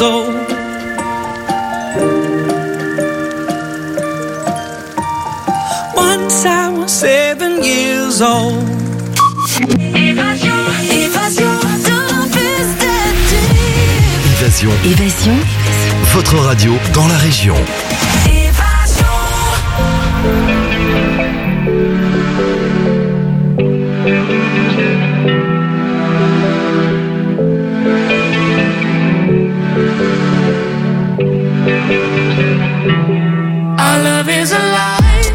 years old. Once I was 7 years old. Évasion, votre radio dans la région. Our love is alive.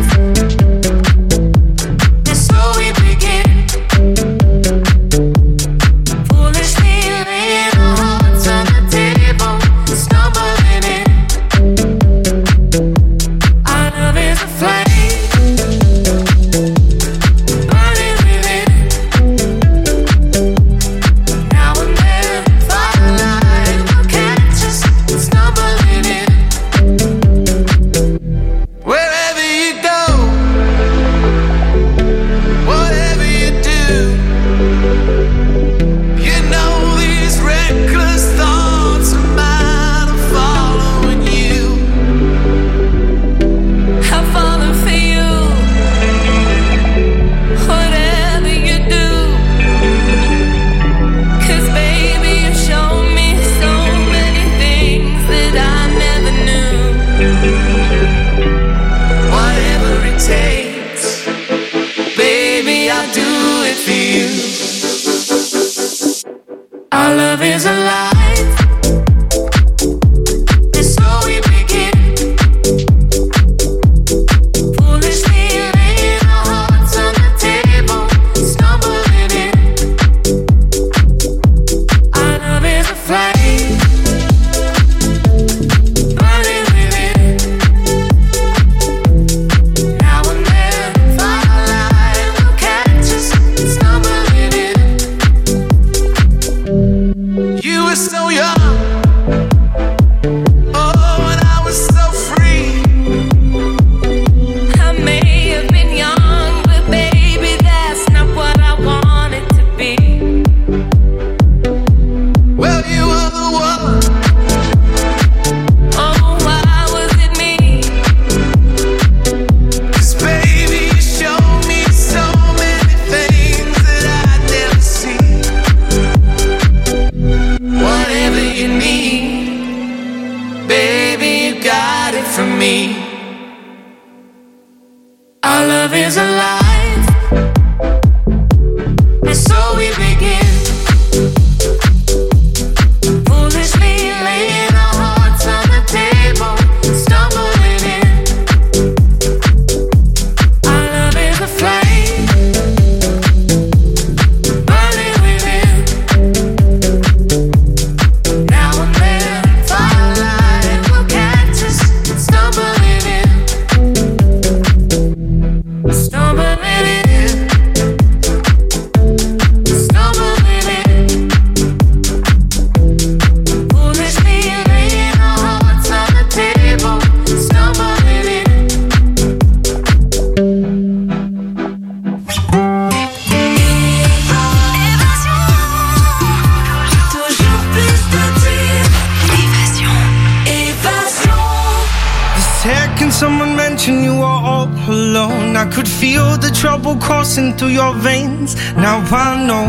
Through your veins, now I know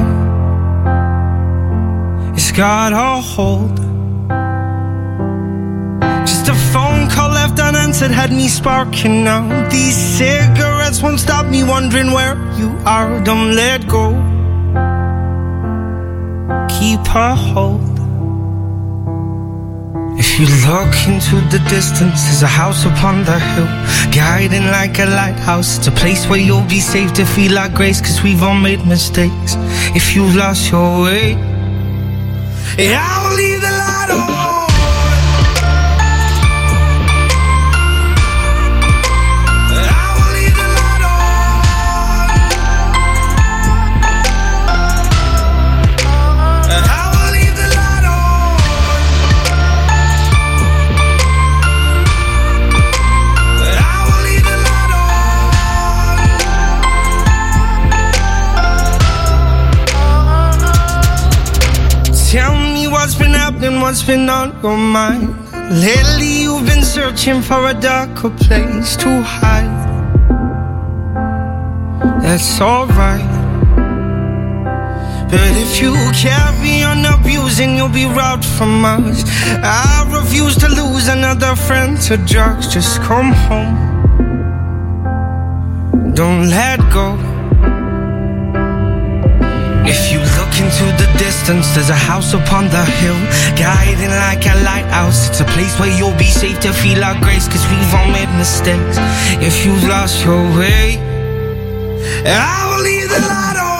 it's got a hold. Just a phone call left unanswered had me sparking now. These cigarettes won't stop me wondering where you are. Don't let go, keep a hold. If you look into the distance, there's a house upon the hill, guiding like a lighthouse. It's a place where you'll be safe to feel our grace, 'cause we've all made mistakes. If you've lost your way, yeah, I'll leave the light on. what's been on your mind. Lately you've been searching for a darker place to hide. That's alright. But if you carry on abusing, you'll be robbed from us. I refuse to lose another friend to drugs. Just come home. Don't let go. If you look into the distance, there's a house upon the hill, guiding like a lighthouse. It's a place where you'll be safe to feel our grace, cause we've all made mistakes. If you've lost your way, I will leave the light on.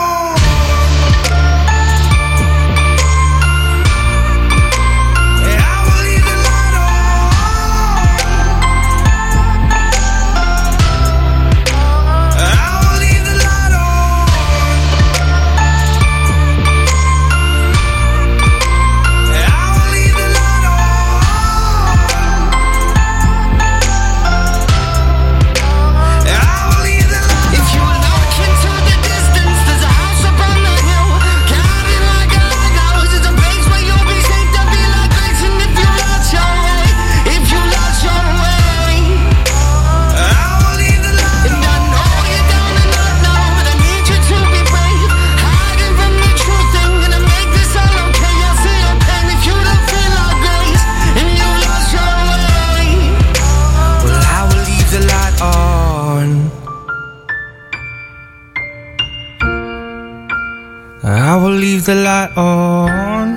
I will leave the light on,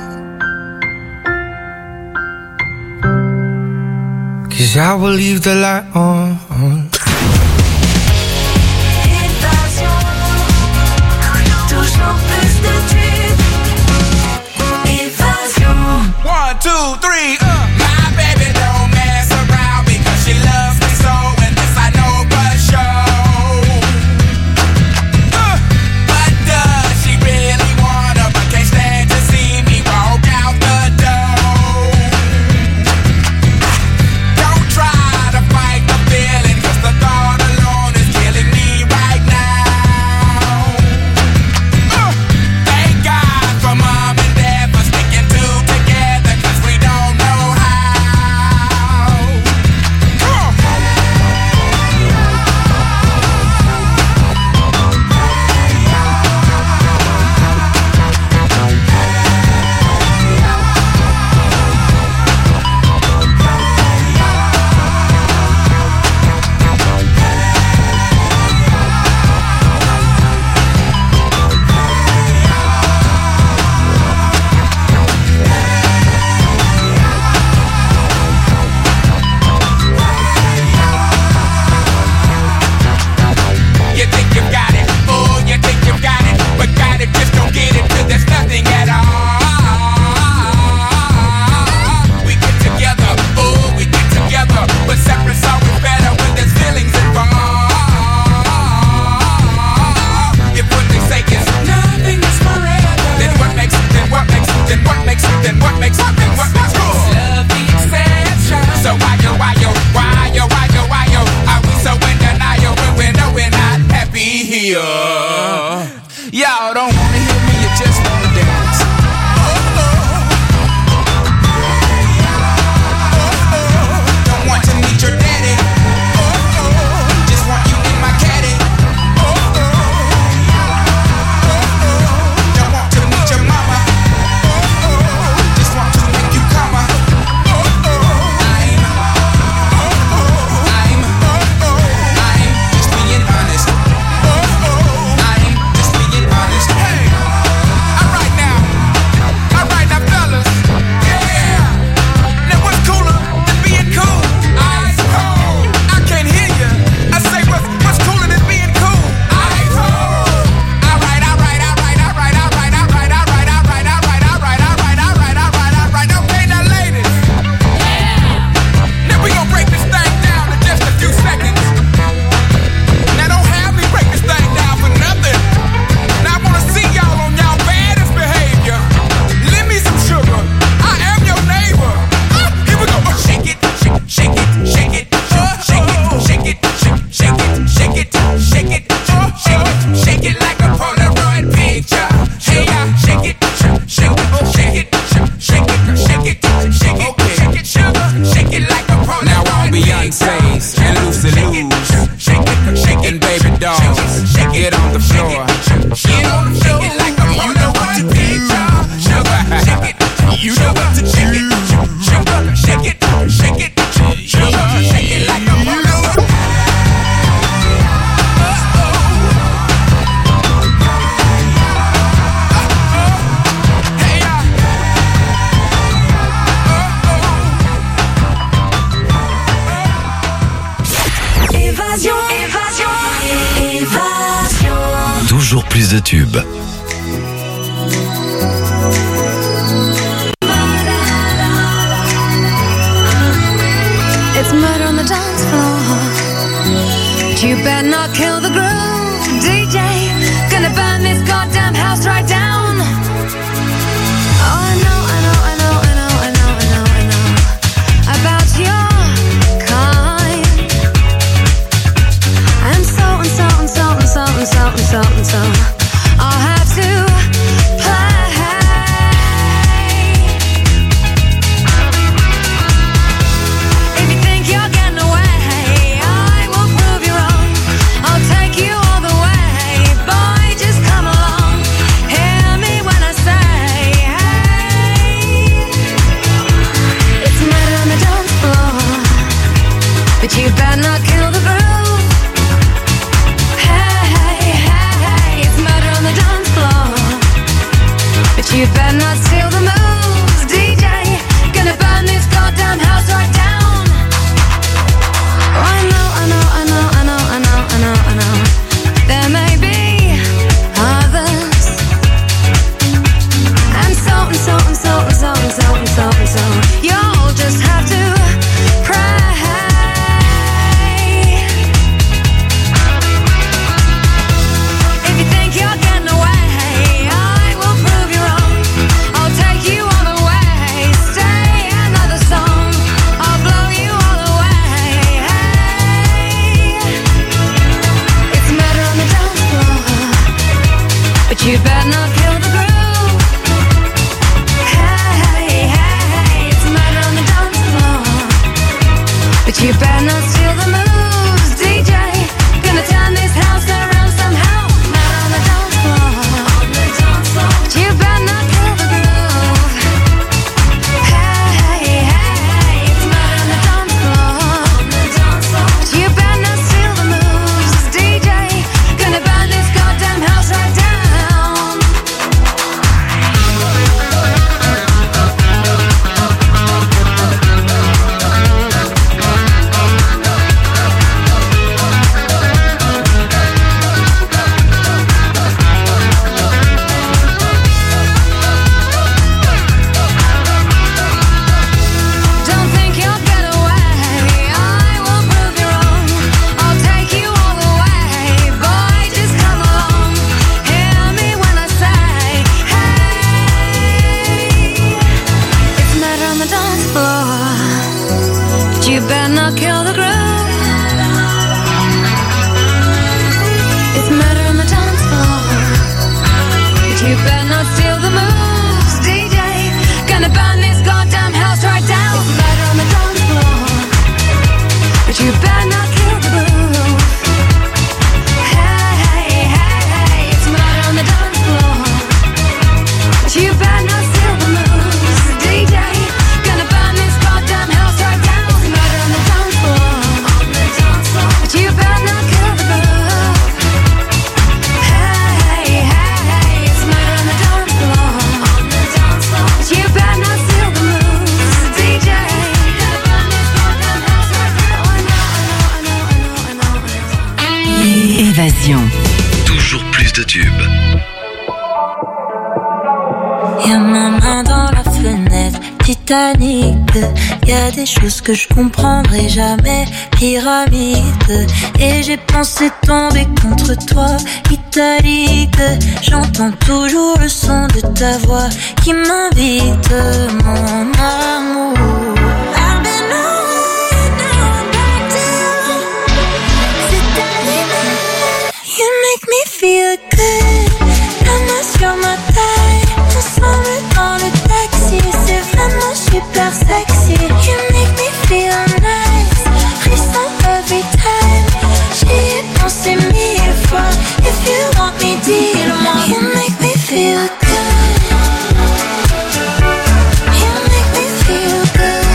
'cause I will leave the light on. Toujours plus de tubes. Évasion. 1, 2, 3, My baby don't mess around because she loves me so, and this I know for sure. But does she really wanna, but can't stand to see me walk out the door? Don't try to fight the fear plus de tubes. It's murder on the dance floor. You better not kill the groove, DJ. Gonna burn this goddamn house right down. Oh, I know about your kind. And so I'll have to play. If you think you're getting away, I will prove you wrong. I'll take you all the way. Boy, just come along. Hear me when I say, hey. It's murder on the dance floor, but you better not kill the groove. Hey, it's murder on the dance floor, but you better not steal the moves, DJ. Gonna burn this goddamn house right down. Oh, I know. There may be others, and so. You'll just have to pray. If you think you're getting away, I will prove you wrong. I'll take you all the way. Stay another song. I'll blow you all away. Hey. It's murder on the dance floor, but you better not kill the groove. Hey, it's murder on the dance floor, but you better not steal the moves, DJ. Gonna turn this house around somehow. Murder on the dance floor, but you better not kill the groove. Hey, it's murder on the dance floor, but you better not steal the moves, DJ. Gonna burn this goddamn house right down. Don't think you'll get away, I will prove you wrong. I'll take you all the way. Boy, just come along. Hear me when I say, hey. It's murder on the dance floor, but you better not kill the groove. It's murder on the dance floor, but you better not steal the moves, DJ. Gonna burn this goddamn house right down. It's murder on the dance floor, but you better not kill the groove. Hey, it's murder on the dance floor, but you better not steal the moves, DJ. Gonna burn this goddamn house right down. It's murder on the dance floor, but you better not kill the groove. Hey, it's murder on the dance floor, but you better not steal the moves, DJ. Gonna burn this goddamn house right down. I know. Évasion. Toujours plus de tubes. Y'a ma main dans la fenêtre, Titanic. Y'a des choses que je comprendrai jamais, pyramide. Et j'ai pensé tomber contre toi, italique. J'entends toujours le son de ta voix qui m'invite, mon amour. I've been away, now I'm back to you. C'est terminé. You make me feel good. La main sur ma taille, ensemble dans le taxi. C'est vraiment super sexy. You make me feel nice. Frisson every time. J'y ai pensé 1000 fois. If you want me, dis-le-moi. You make me feel good. You make me feel good.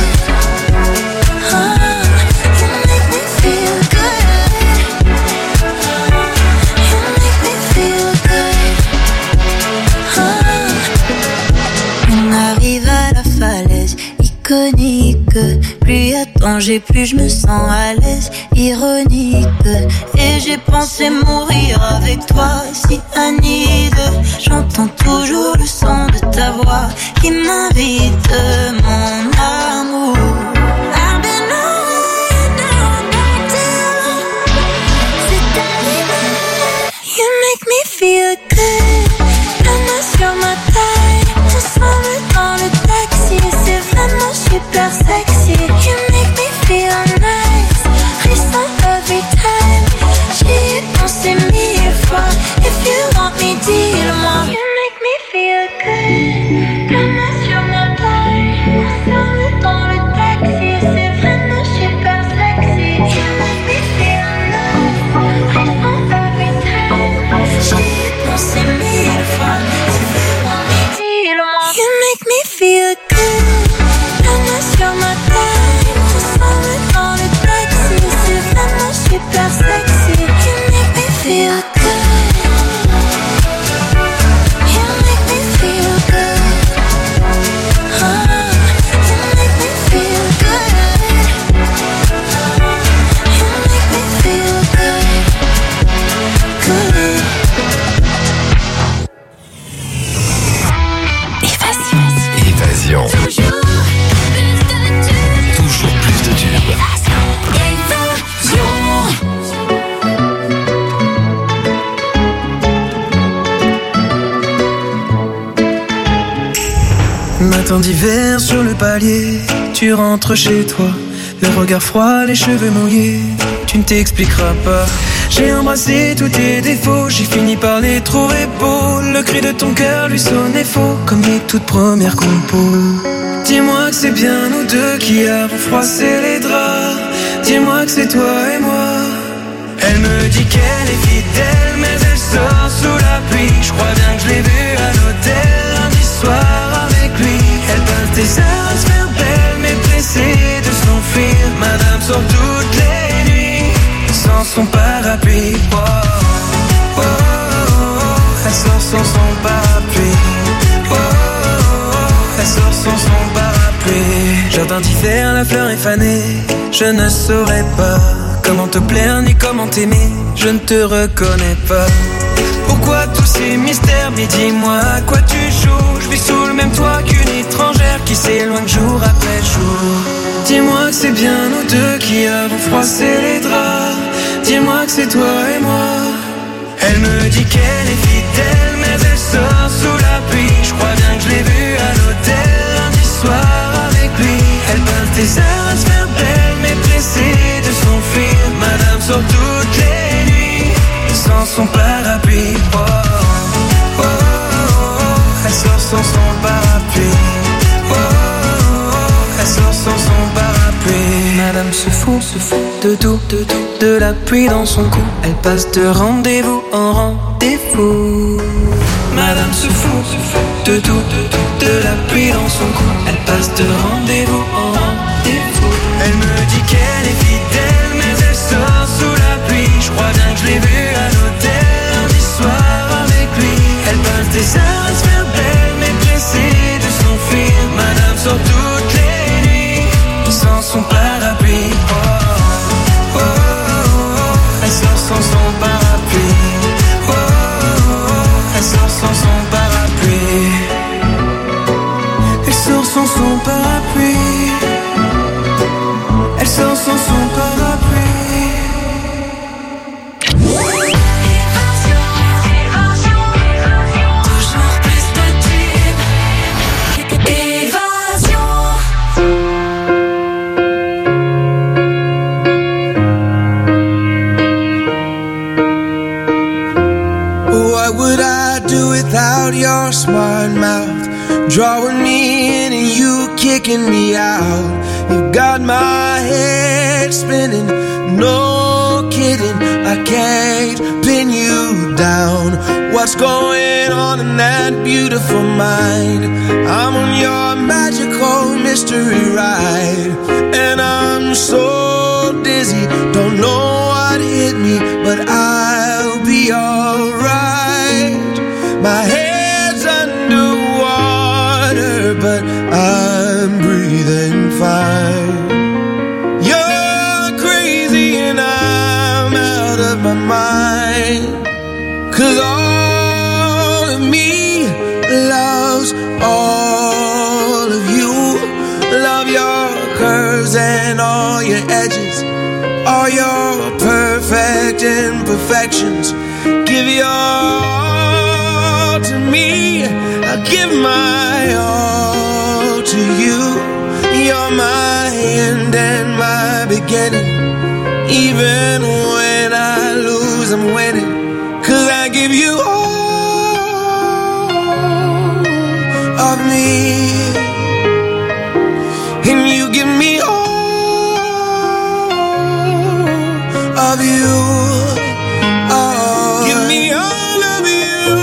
ironique. Plus y a danger, plus je me sens à l'aise, ironique. Et j'ai pensé mourir avec toi, cyanide. J'entends toujours le son de ta voix qui m'invite, mon amour. I've been away, now I'm back to you. C'est animal, you make me feel good. La main sur ma taille, ensemble dans le taxi. C'est vraiment super sexy. You make me feel nice, frisson every time. J'y ai pensé 1000 fois. If you want me, dis-le-moi. You make me feel good. La main sur ma taille, ensemble dans le taxi. C'est vraiment super sexy. You make me feel nice, frisson every time. J'y ai pensé 1000 fois. If you want me, dis-le-moi. You make me feel good. La main sur ma taille, ensemble dans le taxi. C'est vraiment super sexy. You make me feel good. You make me feel good. You make me feel good. You make me feel good. Good. Évasion. Toujours plus de tubes. Matin d'hiver sur le palier, tu rentres chez toi, le regard froid, les cheveux mouillés, tu ne t'expliqueras pas. J'ai embrassé tous tes défauts, j'ai fini par les trouver beaux. Le cri de ton cœur lui sonnait faux, comme les toutes premières compos. Dis-moi que c'est bien nous deux qui avons froissé les draps. Dis-moi que c'est toi et moi. Elle me dit qu'elle est fidèle, mais elle sort sous la pluie. Je crois bien que je l'ai vue à l'hôtel lundi soir avec lui. Elle passe des heures à se faire belle, mais pressée de s'enfuir. Madame sort toutes les nuits sans son parapluie. Oh, oh, oh, oh. Elle sort sans son parapluie. Oh, oh, oh. Elle sort sans son parapluie. Jardin d'hiver, la fleur est fanée. Je ne saurais pas comment te plaire ni comment t'aimer. Je ne te reconnais pas. Pourquoi tous ces mystères? Mais dis-moi à quoi tu joues. Je vis sous le même toit qu'une étrangère qui s'éloigne jour après jour. Dis-moi que c'est bien nous deux qui avons froissé les draps. Dis-moi que c'est toi et moi. Elle me dit qu'elle est fidèle, mais elle sort sous la pluie. Je crois bien que je l'ai vue à l'hôtel lundi soir avec lui. Elle passe des heures à se faire belle, mais pressée de s'enfuir. Madame sort toutes les nuits sans son parapluie. Oh, oh, oh, oh. Elle sort sans son parapluie. Oh, oh, oh. Elle sort sans son parapluie. Madame se fout de tout, de la pluie dans son cou. Elle passe de rendez-vous en rendez-vous. Madame se fout de tout, de la pluie dans son cou. Elle passe de rendez-vous en rendez-vous. Elle me dit qu'elle est fidèle, mais elle sort sous la pluie. Je crois bien que je l'ai vue à l'hôtel lundi soir avec lui. Elle passe des heures à se faire belle, mais pressée de s'enfuir. Madame sort toutes les nuits sans son parapluie. Oh, oh, oh, oh. Elle sort sans son parapluie. Oh, oh, oh. Elle sort sans son parapluie. Elle sort sans son parapluie. Elle sort sans son parapluie. Toujours plus de tubes. Évasion. What would I do without your smart mouth? Drawing me in and you kicking me out. You got my head spinning, no kidding. I can't pin you down. What's going on in that beautiful mind? I'm on your magical mystery ride, and I'm so dizzy, don't know what hit me, but I'll be alright. My head's underwater, but I'm breathing fine. and all your edges, all your perfect imperfections. Give your all to me, I give my all to you. You're my end and my beginning. Even when I lose, I'm winning. 'Cause I give you all of me, and you give me all of you. Give me all of you.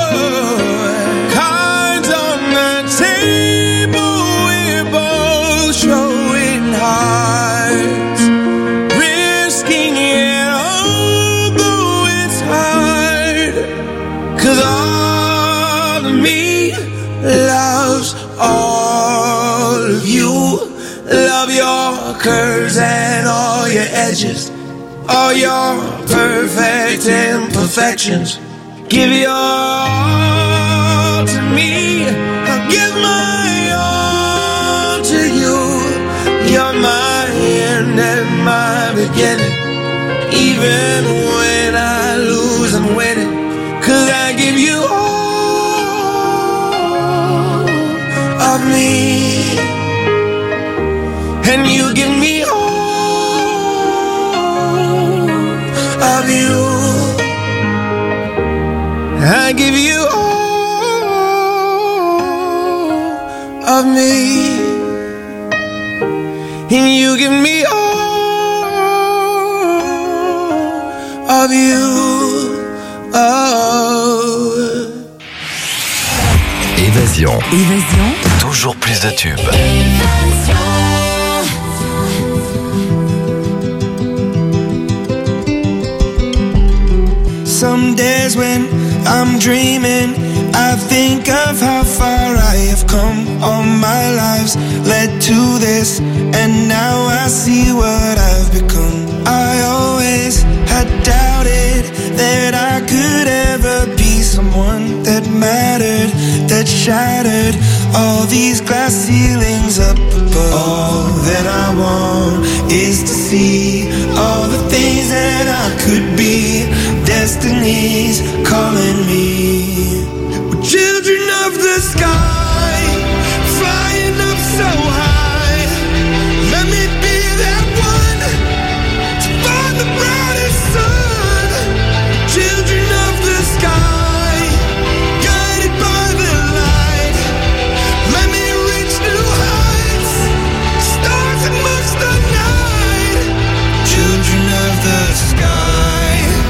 Cards on the table, we're both showing hearts, risking it although it's hard. 'Cause all of me loves all of you. Love your curves and all your edges, all your perfect imperfections. Give your all to me, I'll give my all to you. You're my end and my beginning. Even when I lose, I'm winning. 'Cause I give you all of me, and you give me all of you. I give you all of me, and you give me all of you. Évasion. Évasion. Toujours plus de tubes. Some days when I'm dreaming, I think of how far I have come. All my lives led to this, and now I see what I've become. I always had doubted that I could ever be someone that mattered, that shattered all these glass ceilings up above. All that I want is to see all the things that I could be. Destiny's calling me. We're children of the sky, flying up so high. Let me be that one to find the brightest sun. Children of the sky, guided by the light. Let me reach new heights, stars amongst the night. Children of the sky.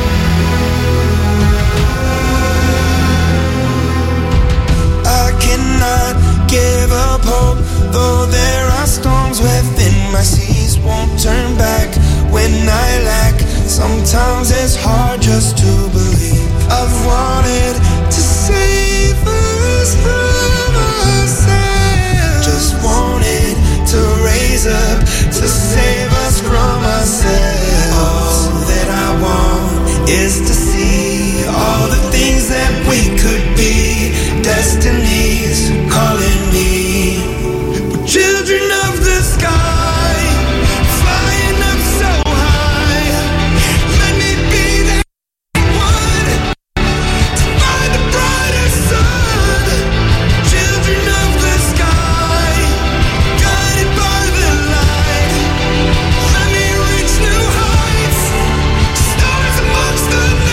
I cannot give up hope, though there are storms within my seas. Won't turn back when I lack. Sometimes it's hard just to believe. I've wanted to save us from ourselves. Just wanted to raise up to save us from ourselves. All that I want is to see all the things that we could be. Destiny's calling me. We're children of the sky, flying up so high. Let me be that one to find the brightest sun. Children of the sky, guided by the light. Let me reach new heights, stars amongst the night.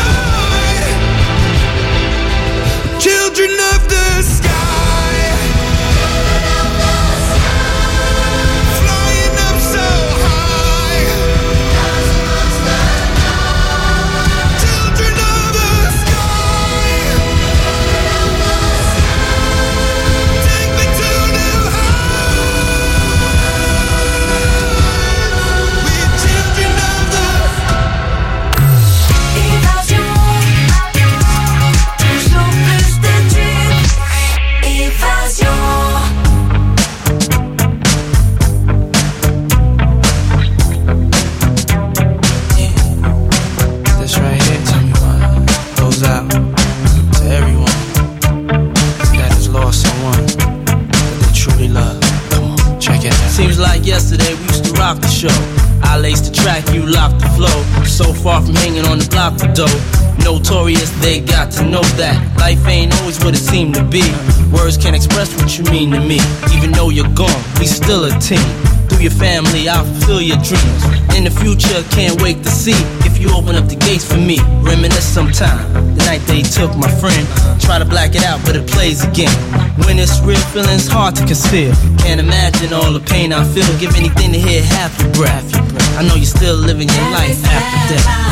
babe, we used to rock the show. I laced the track, you locked the flow. So far from hanging on the block for dough. Notorious, they got to know that life ain't always what it seemed to be. Words can't express what you mean to me. Even though you're gone, we still a team. Through your family, I'll fulfill your dreams. In the future, can't wait to see if you open up the gates for me. Reminisce sometime, the night they took my friend. Try to black it out, but it plays again. When it's real, feeling's hard to conceal. Can't imagine all the pain I feel. Give anything to hear half your breath. I know you're still living your life after death.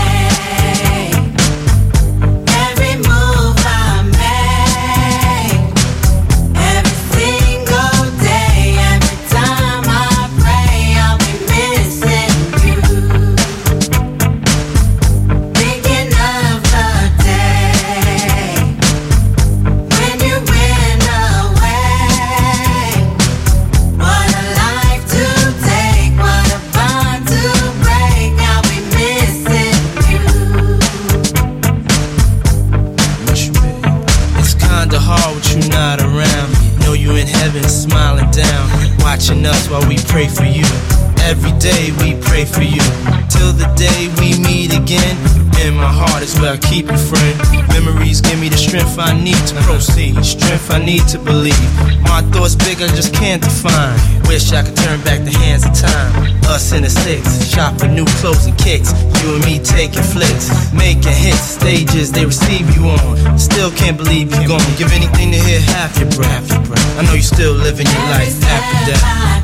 Watching us while we pray for you. Every day we pray for you. Till the day we meet again. In my heart is where I keep you, friend. Memories give me the strength I need to proceed. Strength I need to believe. My thoughts big, I just can't define. Wish I could turn back the hands of time. Us in the six, shop for new clothes and kicks. You and me taking flicks, making hits. Stages they receive you on. Still can't believe you're gone. Give anything to hear half your breath. I know you're still living your life after death.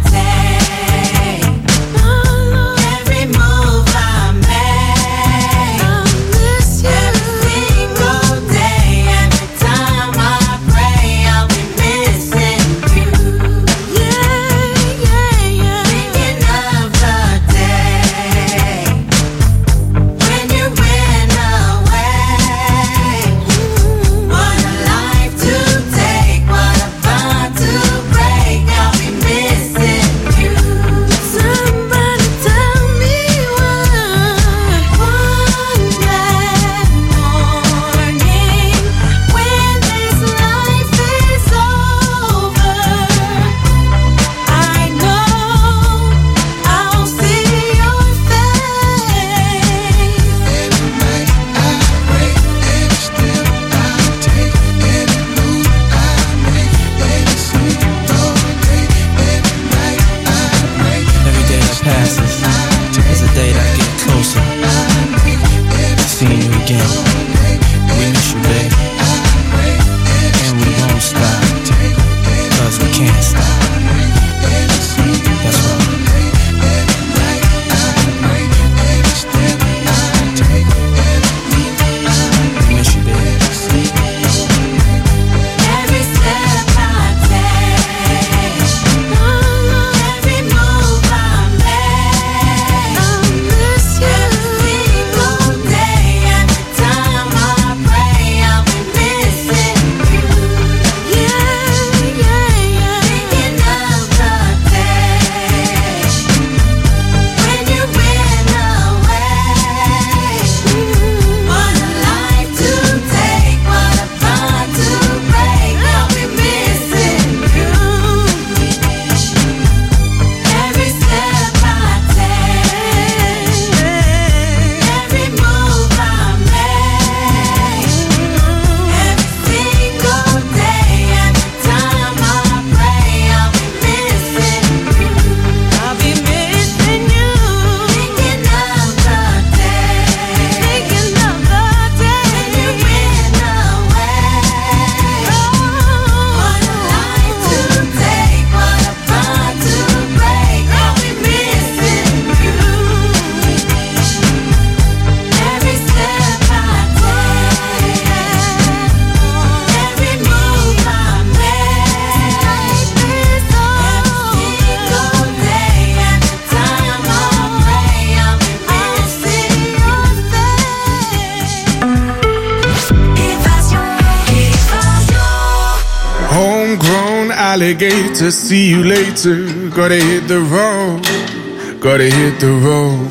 Alligator, see you later. Gotta hit the road, gotta hit the road.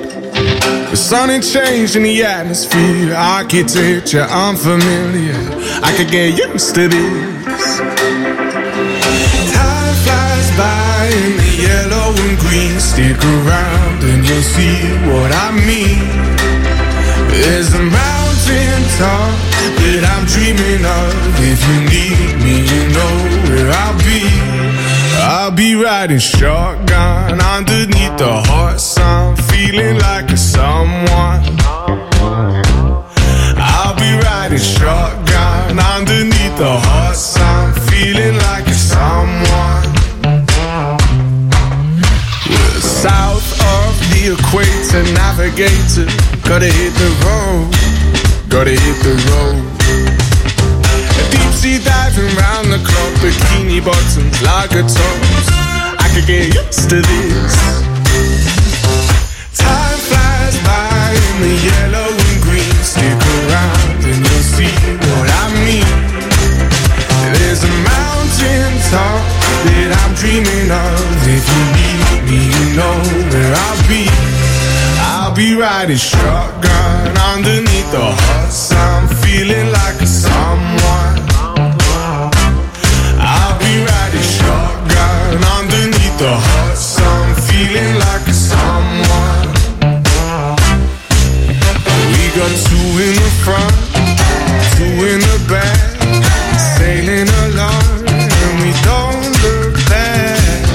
The sun ain't changing the atmosphere. Architecture unfamiliar. I could get used to this. Time flies by in the yellow and green. Stick around and you'll see what I mean. There's a mountain top that I'm dreaming of. If you need me, you know where I'll be. I'll be riding shotgun underneath the hot sun, feeling like a someone. I'll be riding shotgun underneath the hot sun, feeling like a someone. We're south of the equator, navigator. Gotta hit the road, gotta hit the road. Deep sea diving round the clock, bikini bottoms, lager tops. I could get used to this. Time flies by in the yellow and green. Stick around and you'll see what I mean. There's a mountain top that I'm dreaming of. If you need me, you know where I'll be. I'll be riding shotgun underneath the hot sun, feeling like a someone. I'll be riding shotgun underneath the hot sun, feeling like a someone. We got two in the front, two in the back, sailing along and we don't look back.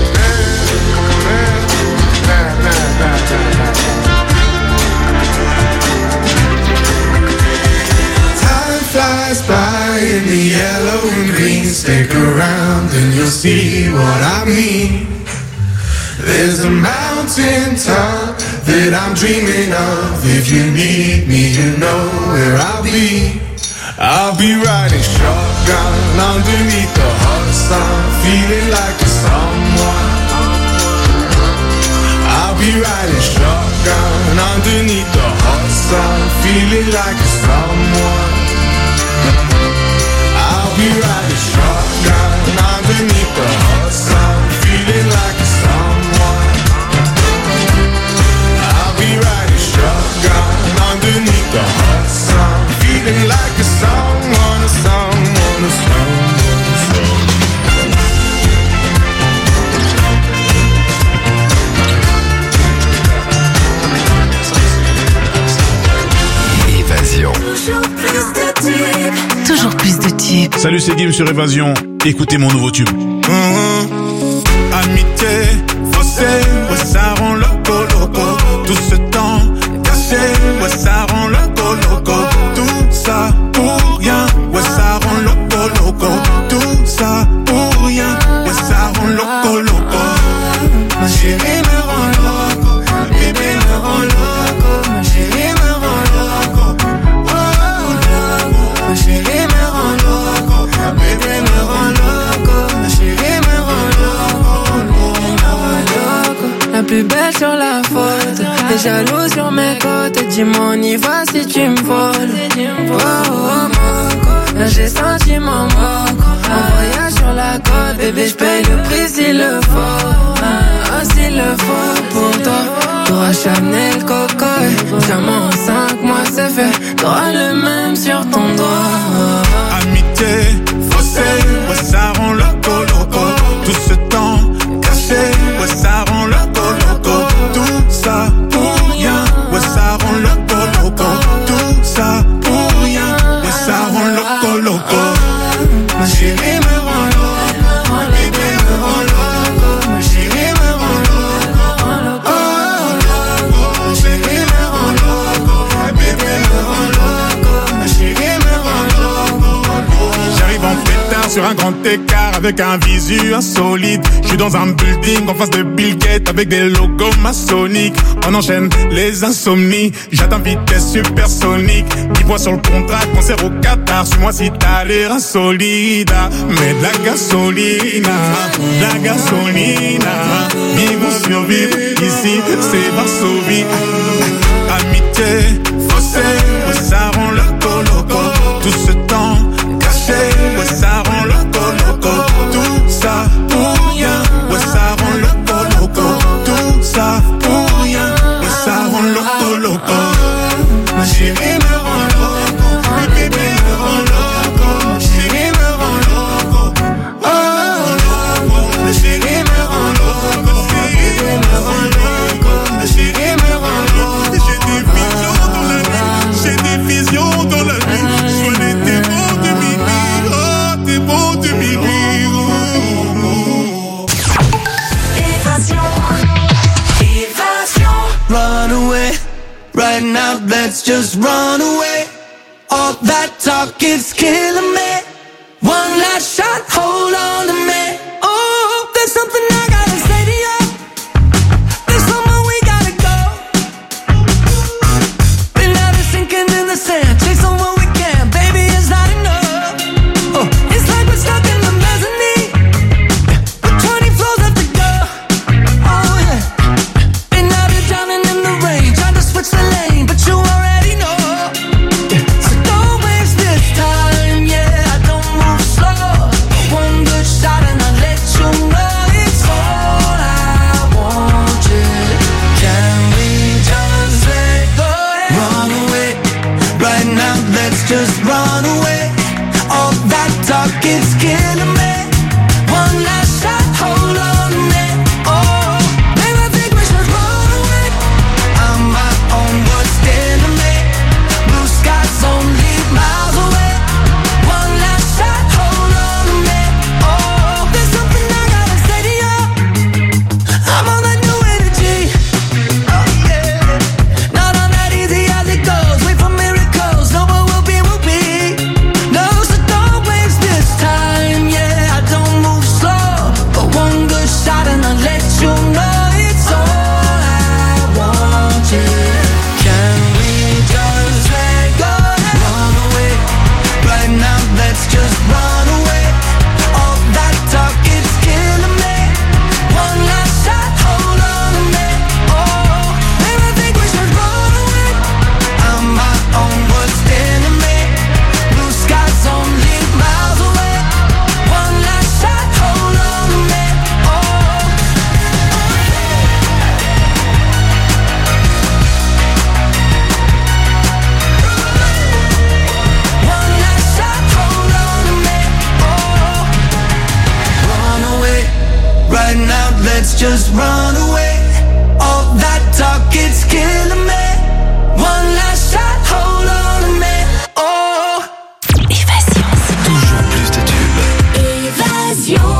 Flies by in the yellow and green. Stick around and you'll see what I mean. There's a mountain top that I'm dreaming of. If you need me, you know where I'll be. I'll be riding shotgun underneath the hot sun, feeling like a someone. I'll be riding shotgun underneath the hot sun, feeling like a someone. I'll be riding shotgun underneath the hot sun, feeling like a someone. I'll be riding shotgun underneath the hot sun, feeling like a someone, a someone, a someone, a someone. Évasion. Toujours plus de tubes. Salut, c'est Gims sur Évasion. Écoutez mon nouveau tube. Amitié, faussé, ouais ça rend loco, loco. Tout ce temps caché, ouais ça rend loco, loco. Tout ça pour rien, ouais ça rend loco, loco. Tout ça pour rien, ouais ça rend loco, loco. Ma chérie me rend loco, ma bébé me rend loco. Ma chérie me rend loco, oh loco. Ma chérie me rend loco, ma bébé me rend loco. Ma chérie me rend loco. La plus belle sur la photo, t'es jaloux sur mes côtes. Dis-moi on y va si tu me voles. Oh oh moco, là j'ai senti mon moco. Un voyage sur la côte, bébé j'paye le prix s'il le faut. Ah s'il le faut pour toi. T'auras Chanel Coco, diamant en 5 mois c'est fait. T'auras le même sur ton doigt. Amitié, faussé, ouais ça rend loco, loco. Tout ce temps caché, ouais ça rend loco, loco. Tout ça pour rien, ouais ça rend loco, loco. Tout ça pour rien, ouais ça rend loco, loco. Ma chérie me rend loco, mon bébé me rend loco. Ma chérie me rend loco, oh loco. Ma chérie me rend loco, ma bébé me rend loco. Ma chérie me rend loco. J'arrive en pétard sur un grand écart avec un visu insolite. J'suis dans un building en face de Bill Gates avec des logos maçonniques. On enchaîne les insomnies, j'atteins vitesse supersonique. Dis-moi sur le contrat, concert au Qatar. Suis-moi si t'as l'air insolide. Mais de la gasolina, la gasolina. Vivre ou survivre, ici c'est Varsovie. Amitié, faussé, ouais ça rend loco, loco. Tout ce temps caché, ouais ça rend loco, loco. Tout ça pour rien, ouais ça rend loco, loco. Tout ça pour rien, ouais ça rend loco, loco. Ma chérie me rend loco, ma bébé me rend loco. Ma chérie me rend loco, oh loco. Ma chérie me rend loco, ma bébé Right now, let's just run away. All that talk is killing me. One last shot, hold on to me. Oh, there's something I gotta say to you. There's somewhere we gotta go. Been out of sinking in the sand, chasing what we can. Baby, it's not enough. Oh, it's like we're stuck in the mezzanine with 20 floors left to go. Oh yeah. Been out of drowning in the rain, trying to switch the lane, but you already know. So don't waste this time, yeah. I don't move slow. One good shot and I'll let you know it's all I want. Yeah. Can we just let go? Run away. Right now, let's just run away. All that talk is killing me. One last shot, hold on to me. Oh, baby, I think we should run away. I'm my own worst enemy. Blue skies only miles away. One last shot, hold on to me. Oh, there's something I gotta say to you. I'm on that new energy. Oh yeah, not on that easy as it goes. Wait for miracles. No, what will be will be. No, so don't waste this time. Yeah, I don't move slow, but one good shot and I'll let you know it's all I want. Yeah, can we just let go? Run away. Right now, let's just run away. All that talk is killing me. One last shot, hold on to me. Oh, baby, I think we should run away. I'm my own worst enemy. Blue skies only miles away. One last shot, hold on to me. Oh, one last shot, hold on to me. Oh, run away. Right now, let's just run away. All that talk, it's killing me. One last shot, hold on to me. Oh. Toujours plus de tubes. Évasion.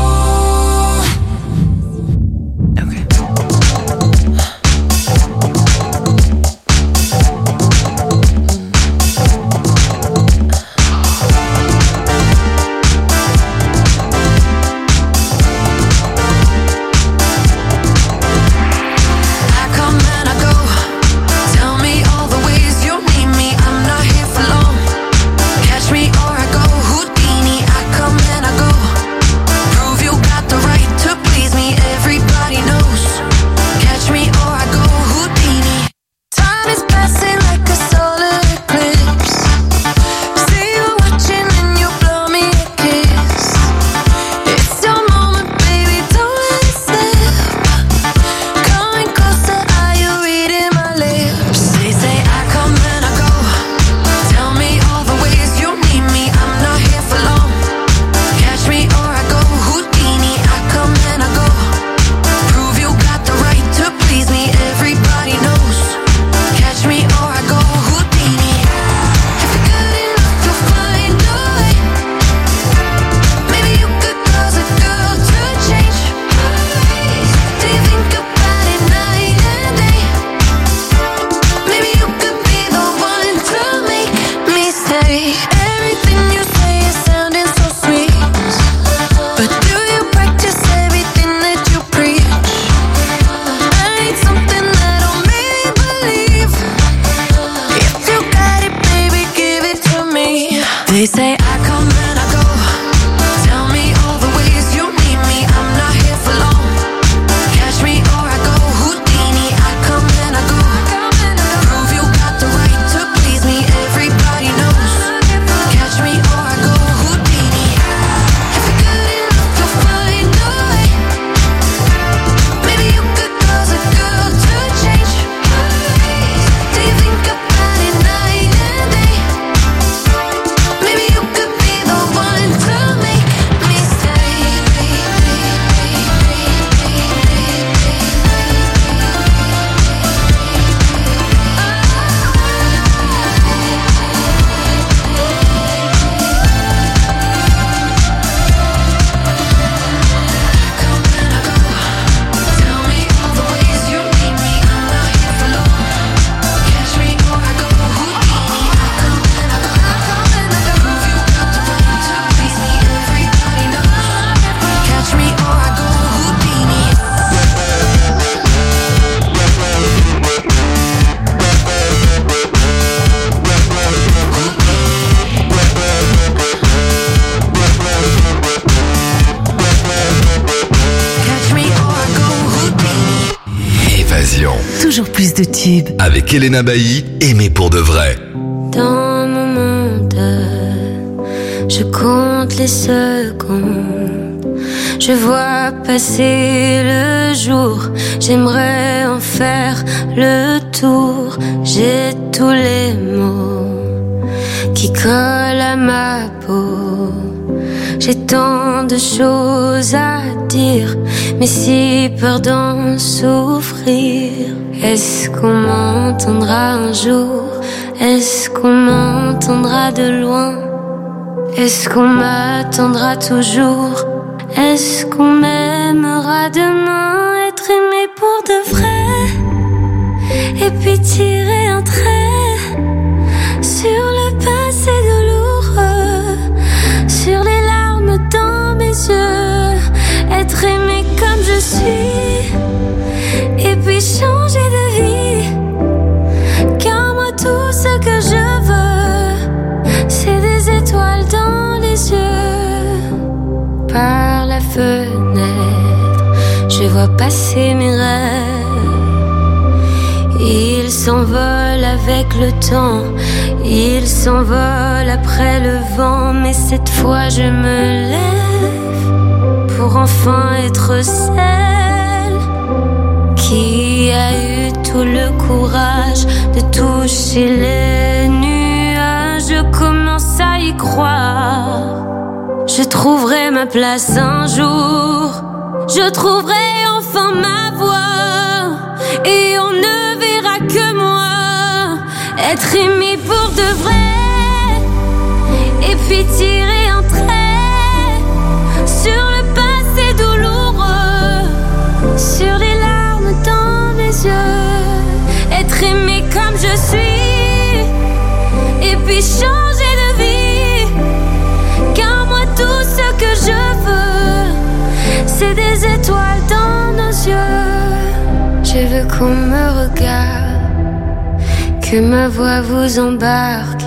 Évasion. Toujours plus de tubes. Avec Elena Bailly, aimée pour de vrai. Dans mon monde, je compte les secondes. Je vois passer le jour. J'aimerais en faire le tour. J'ai tous les mots qui collent à ma peau. J'ai tant de choses à dire, mais si peur d'en souffrir. Est-ce qu'on m'entendra un jour? Est-ce qu'on m'entendra de loin? Est-ce qu'on m'attendra toujours? Est-ce qu'on m'aimera demain? Être aimé pour de vrai, et puis tirer un trait sur le passé douloureux, sur les larmes dans mes yeux. Être aimé comme je suis, et puis changer de vie. Car moi tout ce que je veux, c'est des étoiles dans les yeux. Par la fenêtre, je vois passer mes rêves. Ils s'envolent avec le temps, ils s'envolent après le vent. Mais cette fois je me lève pour enfin être celle qui a eu tout le courage de toucher les nuages. Je commence à y croire. Je trouverai ma place un jour. Je trouverai enfin ma voix. Et on ne verra que moi. Être aimé pour de vrai. Et puis tirer un trait sur le passé douloureux, sur les larmes dans mes yeux. Être aimé comme je suis, et puis changer de vie. Car moi tout ce que je veux, c'est des étoiles dans nos yeux. Je veux qu'on me regarde, que ma voix vous embarque.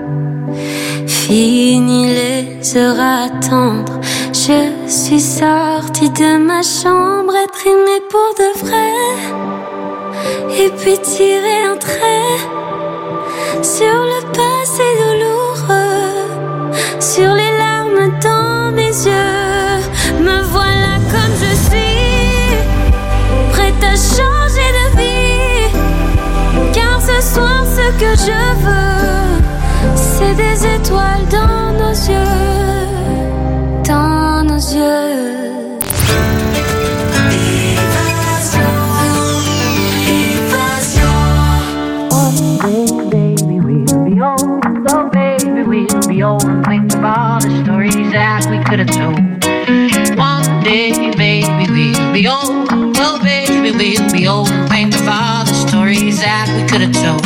Fini les heures à attendre, je suis sortie de ma chambre. Être aimée pour de vrai, et puis tirer un trait sur le passé douloureux, sur les larmes dans mes yeux. Me voilà comme je suis, prête à changer de vie. Car ce soir ce que je veux, c'est des étoiles dans nos yeux, dans nos yeux. Think of all the stories that we could have told. One day, baby, we'll be old. Oh, baby, we'll be old. Think of all the stories that we could have told.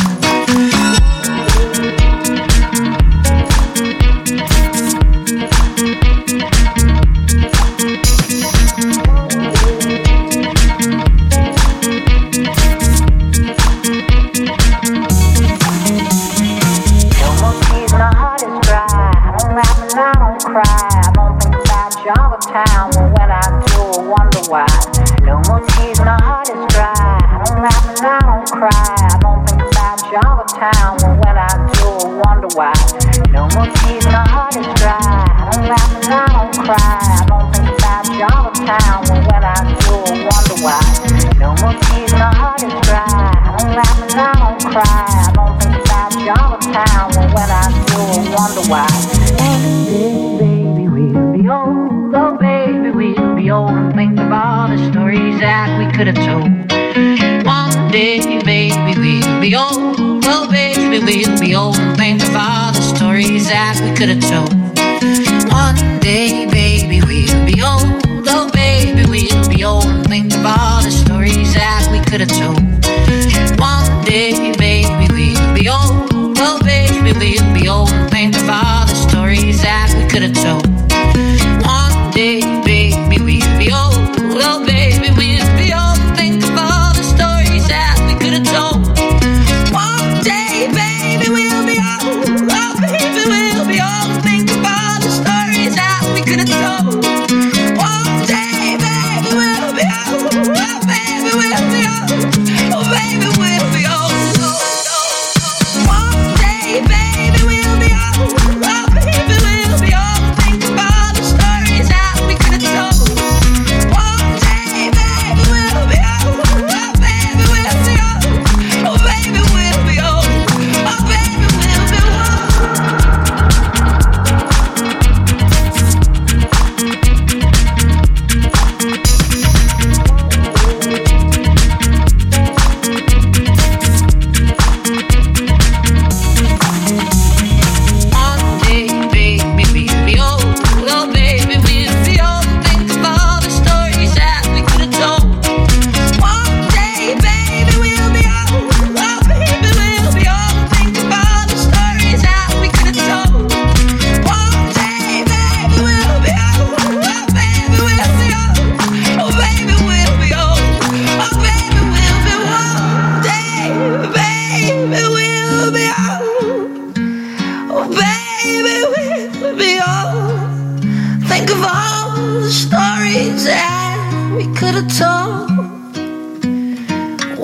Town, but when I do, I wonder why. No more tears, my heart is dry. I don't laugh and I don't cry. I don't think about Java Town, but when I do, I wonder why. No more tears, my heart is dry. I don't laugh and I don't cry. I don't think about Java Town, but when I do, I wonder why. No more tears, my heart is dry. I don't laugh and I don't cry. I don't think about Java Town, but when I do, I wonder why. Baby, we'll be old. Oh baby, we'll be old and think of all the stories that we could have told. One day, baby, we'll be old. Oh baby, we'll be old and think of all the stories that we could have told. One day, baby, we'll be old. Oh baby, we'll be old and think of all the stories that we could have told. One day, baby, we'll be old. Oh baby, we'll be old and think of all the stories that we could have told. One day, baby, we'll be old. Oh, baby, we'll be old. Think of all the stories that we could have told. One day, baby, we'll be old. Oh, baby, we'll be old. Think of all the stories that we could have told. One day, baby, we'll be old. Oh, baby, we'll be old.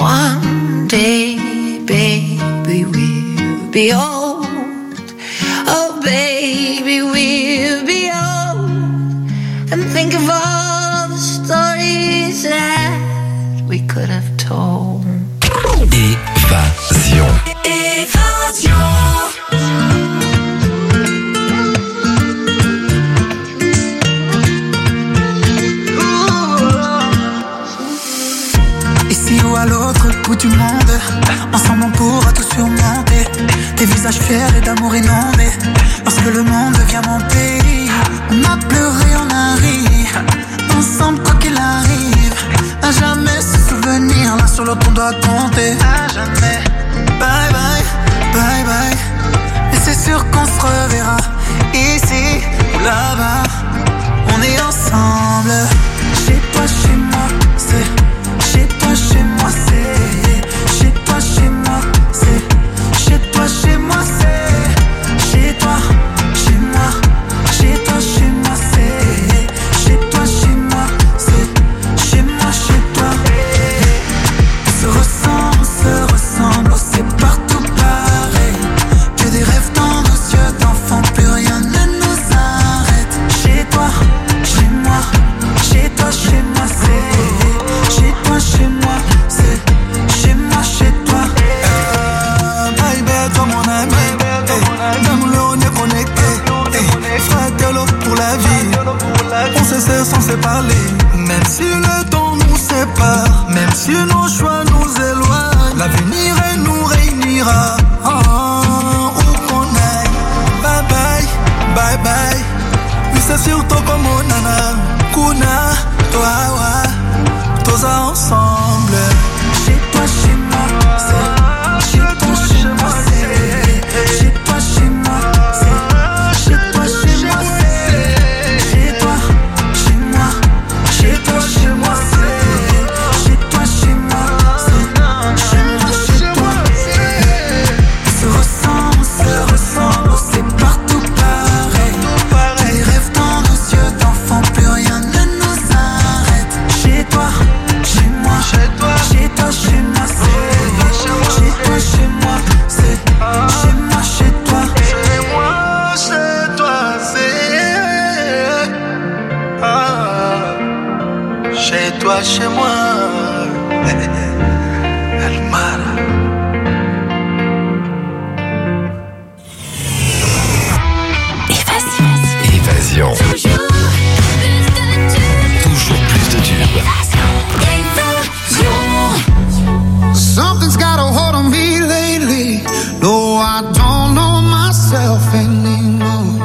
One day, baby, we'll be old. Oh, baby, we'll be old. And think of all the stories that we could have told. Évasion. Évasion. Ici ou à l'autre bout du monde, ensemble on pourra tout surmonter. Des visages fiers et d'amour inondés. Lorsque le monde devient mon pays, on a pleuré, on a ri. Ensemble quoi qu'il arrive, à jamais se souvenir. L'un sur l'autre on doit compter. À jamais. Bye bye, bye bye. Mais c'est sûr qu'on se reverra. Ici ou là-bas, on est ensemble. Chez toi, chez moi, c'est. Chez toi, chez moi, c'est. Chez toi, chez moi, c'est. Chez toi, chez moi, c'est. Chez toi, chez moi. Chez toi, chez moi, c'est. Chez toi, chez moi, c'est. Chez moi, chez toi. On se ressemble, oh, c'est partout pareil. Que des rêves dans nos yeux d'enfants, plus rien ne nous arrête. Chez toi, chez moi, chez toi, chez moi, c'est. Chez toi, chez moi, c'est. Chez moi, chez toi. Baby, toi mon ami, dans le on est connecté. Fratello pour la vie, on se sait sans se parler. Même si le temps nous sépare, même si nos choix nous éloignent, l'avenir nous réunira. Où qu'on aille, bye bye, bye bye. Oui c'est sur toi comme mon nana, Kuna, toi, ouais, tous ensemble. Chez toi, chez moi, c'est. Chez toi, chez moi, c'est. Chez toi, chez moi, c'est. Chez toi, chez moi, c'est. Chez toi, chez moi. Chez toi, chez moi, c'est. Chez toi, chez moi, c'est. Chez moi, chez toi. On se ressemble, c'est partout pareil. Des rêves dans nos yeux d'enfants, plus rien ne nous arrête. Chez toi, chez moi, chez toi, chez moi, c'est. Chez toi, chez moi, c'est. Chez moi, chez toi. Chez moi, chez toi, c'est. Chez toi, chez moi. Almara. Évasion. Toujours plus de tubes. Something's got a hold on me lately. No, I don't know myself anymore.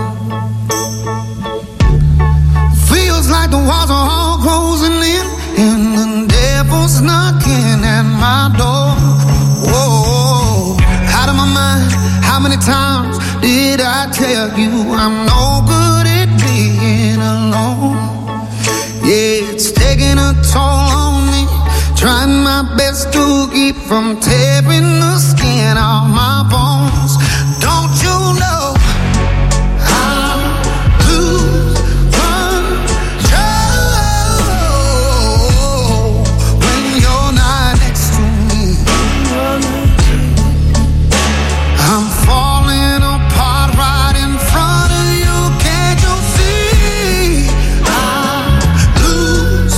Feels like the walls are all closing in, and the devil's knocking at my door. Whoa, out of my mind. How many times did I tell you I'm no good at being alone? Yeah, it's taking a toll on me. Trying my best to keep from tearing the skin off my bones. Don't you know I lose control when you're not next to me? I'm falling apart right in front of you. Can't you see? I lose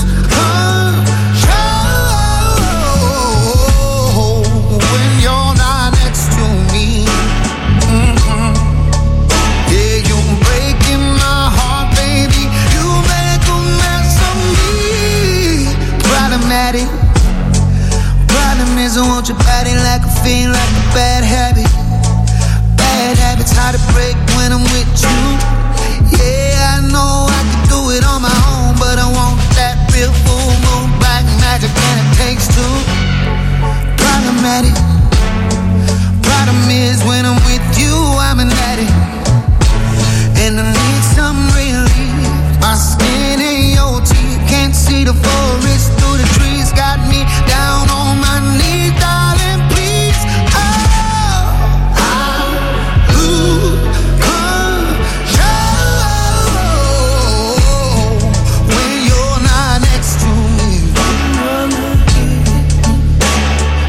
control when you're not next to me. Yeah, you're breaking my heart, baby. You make a mess of me. Problematic. Problem is I want your body like a fiend, like a bad habit. Bad habits hard to break when I'm with you. Yeah, I know I can do it on my own, but I want that real full moon black magic, and it takes two. Problematic. Problem is when I'm with you, I'm an addict, and I need some relief. My skin ain't your teeth, can't see the forest through the trees. Got me down on my knees, darling, please. Oh, I lose control when you're not next to me.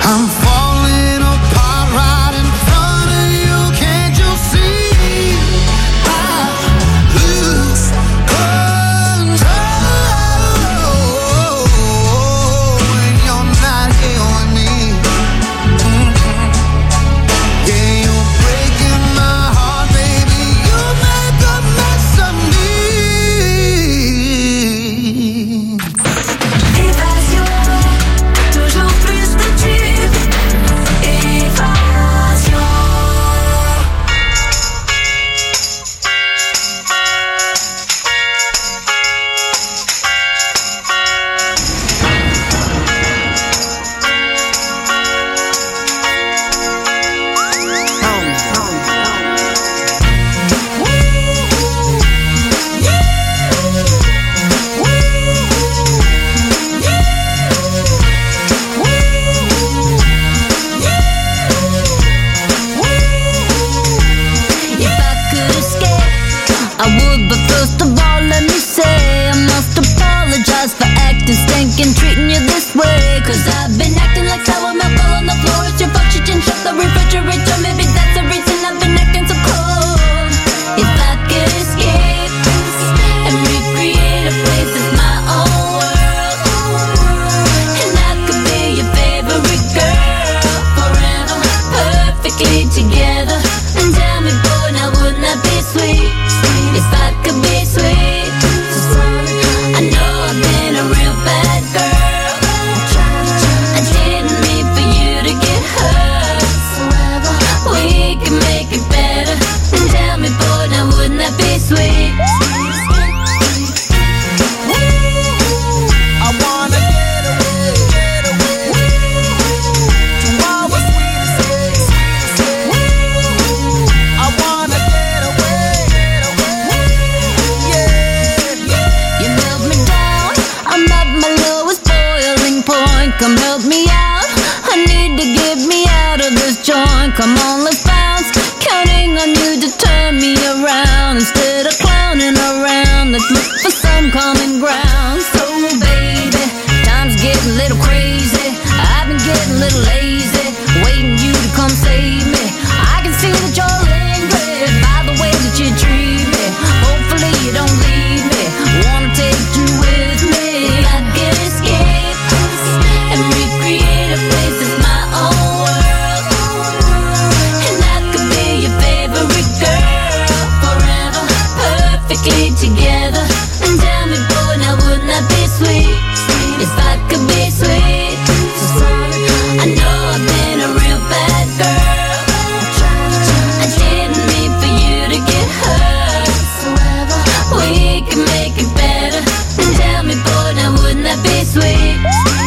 Come on, let's bounce. Counting on you to turn me around. Instead of clowning around, let's look for some common ground. So baby, time's getting a little crazy. I've been getting a little lazy, waiting you to come save me. I can see that you're angry by the way that you treat me. Hopefully you don't leave me. Wanna take you with me. I can escape this and recreate a place that's my own world. And I could be your favorite girl forever, perfectly together. And tell me, boy, now wouldn't that be sweet if I could be sweet? So sorry, I know I've been a real bad girl. I didn't mean for you to get hurt. We can make it better. And tell me, boy, now wouldn't that be sweet?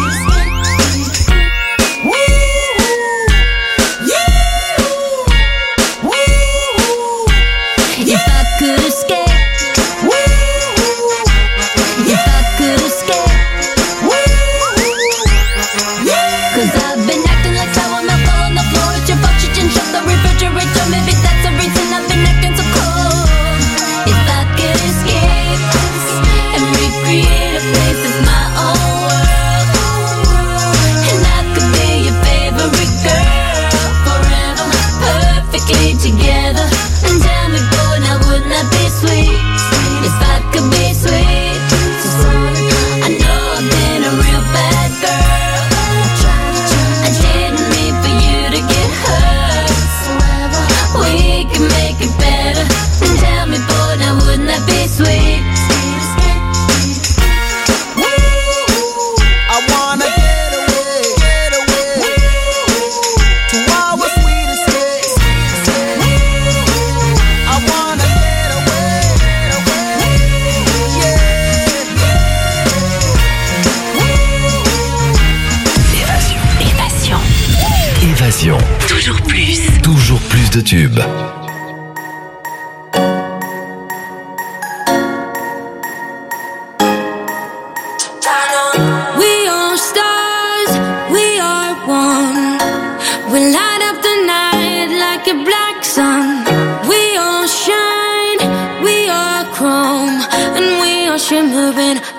If I could escape, if I could escape, 'cause I've been acting like sour milk on the floor. It's your fault you didn't shut the refrigerator. Maybe that's the reason I've been acting so cold. If I could escape and recreate a place that's my own world, and I could be your favorite girl forever, perfectly together. And tell me, boy, now wouldn't that be sweet if I could be sweet? So sorry, I know I've been a real bad girl. I didn't mean for you to get hurt. We can make it better. And tell me, boy, now wouldn't that be sweet? I wanna get away to our sweet escape. I wanna get away, Évasion. Évasion. Toujours plus de tubes. We are stars, we are one. We light up the night like a black sun. We all shine, we are chrome, and we are shimmering